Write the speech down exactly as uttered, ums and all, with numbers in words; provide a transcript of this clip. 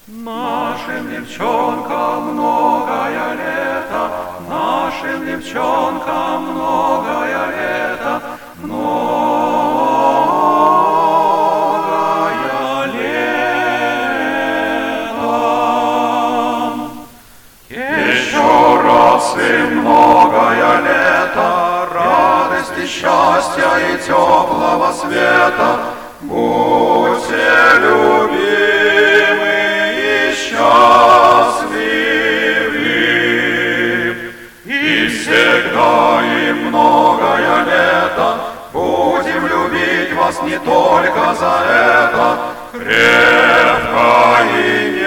Нашим девчонкам многое лето, нашим девчонкам многое лето, многое лето. Еще раз и многое лето, радости, счастья и теплого света, будьте любимы и счастливы. И всегда и многое лето будем любить вас не только за это, крепко и не